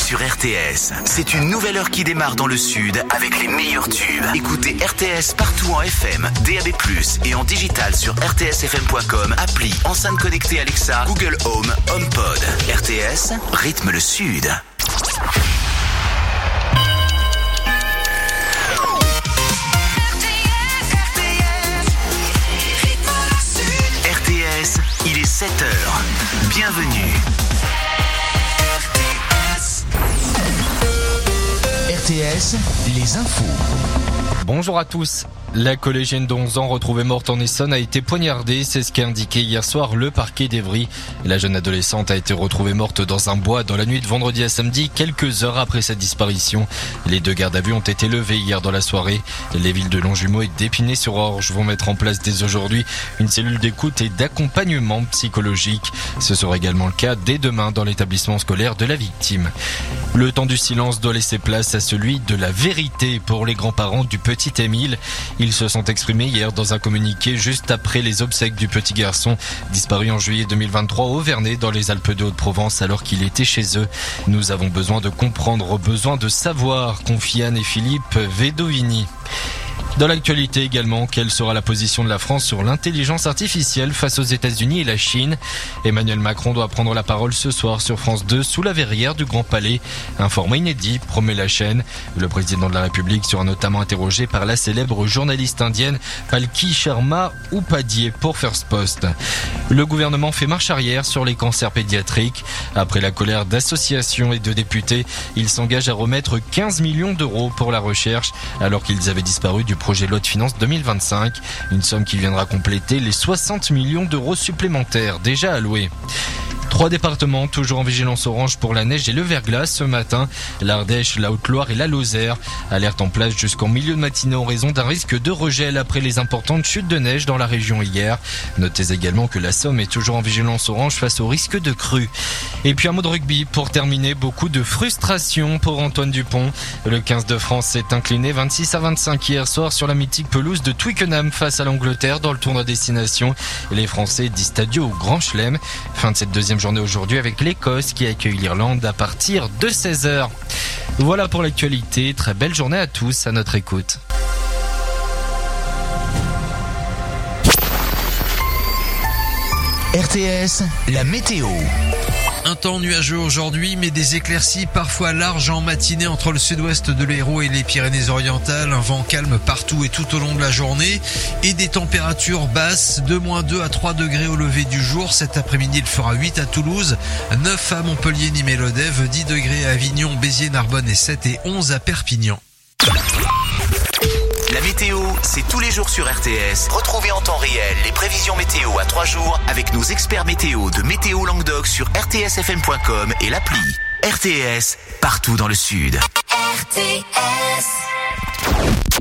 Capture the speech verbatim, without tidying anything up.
sur R T S. C'est une nouvelle heure qui démarre dans le sud avec les meilleurs tubes. Écoutez R T S partout en F M, D A B plus, et en digital sur r t s f m point com, appli, enceinte connectée Alexa, Google Home, HomePod. R T S, rythme le sud. R T S, il est sept heures. Bienvenue. R T S, les infos. Bonjour à tous. La collégienne d'onze ans retrouvée morte en Essonne a été poignardée, c'est ce qu'a indiqué hier soir le parquet d'Evry. La jeune adolescente a été retrouvée morte dans un bois dans la nuit de vendredi à samedi, quelques heures après sa disparition. Les deux gardes à vue ont été levés hier dans la soirée. Les villes de Longjumeau et d'Épinay-sur-Orge vont mettre en place dès aujourd'hui une cellule d'écoute et d'accompagnement psychologique. Ce sera également le cas dès demain dans l'établissement scolaire de la victime. Le temps du silence doit laisser place à celui de la vérité pour les grands-parents du petit Émile. Ils se sont exprimés hier dans un communiqué juste après les obsèques du petit garçon disparu en juillet deux mille vingt-trois au Vernet dans les Alpes de Haute-Provence alors qu'il était chez eux. Nous avons besoin de comprendre, besoin de savoir, confient Anne et Philippe Vedovini. Dans l'actualité également, quelle sera la position de la France sur l'intelligence artificielle face aux États-Unis et la Chine? Emmanuel Macron doit prendre la parole ce soir sur France deux sous la verrière du Grand Palais. Un format inédit, promet la chaîne. Le président de la République sera notamment interrogé par la célèbre journaliste indienne Palki Sharma Upadhyay pour First Post. Le gouvernement fait marche arrière sur les cancers pédiatriques. Après la colère d'associations et de députés, il s'engage à remettre quinze millions d'euros pour la recherche alors qu'ils avaient disparu du projet de loi de finances deux mille vingt-cinq, une somme qui viendra compléter les soixante millions d'euros supplémentaires déjà alloués. Trois départements toujours en vigilance orange pour la neige et le verglas ce matin. L'Ardèche, la Haute-Loire et la Lozère. Alerte en place jusqu'en milieu de matinée en raison d'un risque de regel après les importantes chutes de neige dans la région hier. Notez également que la Somme est toujours en vigilance orange face au risque de crue. Et puis un mot de rugby pour terminer. Beaucoup de frustration pour Antoine Dupont. Le quinze de France s'est incliné vingt-six à vingt-cinq hier soir sur la mythique pelouse de Twickenham face à l'Angleterre dans le tournoi destination. Les Français disent stadio au Grand Chelem. Fin de cette deuxième journée aujourd'hui avec l'Écosse qui accueille l'Irlande à partir de seize heures. Voilà pour l'actualité. Très belle journée à tous à notre écoute. R T S, la météo. Un temps nuageux aujourd'hui, mais des éclaircies parfois larges en matinée entre le sud-ouest de l'Hérault et les Pyrénées-Orientales. Un vent calme partout et tout au long de la journée. Et des températures basses de moins deux à trois degrés au lever du jour. Cet après-midi, il fera huit à Toulouse, neuf à Montpellier, Nîmes et Lodève, dix degrés à Avignon, Béziers, Narbonne et sept et onze à Perpignan. La météo, c'est tous les jours sur R T S. Retrouvez en temps réel les prévisions météo à trois jours avec nos experts météo de Météo Languedoc sur r t s f m point com et l'appli. R T S, partout dans le sud. R T S